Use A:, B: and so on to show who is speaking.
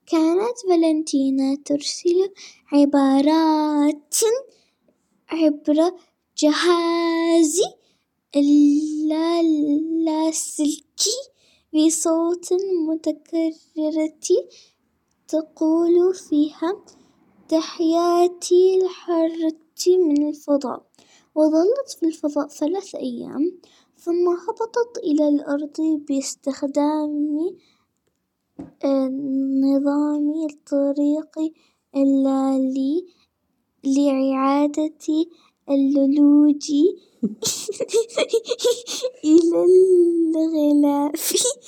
A: كانت فالنتينا ترسل عبارات عبر جهاز اللاسلكي بصوت متكررة تقول فيها: تحياتي لحارتي من الفضاء. وظلت في الفضاء 3 أيام، ثم هبطت إلى الأرض باستخدام نظام الطريق اللالي لإعادة اللولوج إلى الغلاف.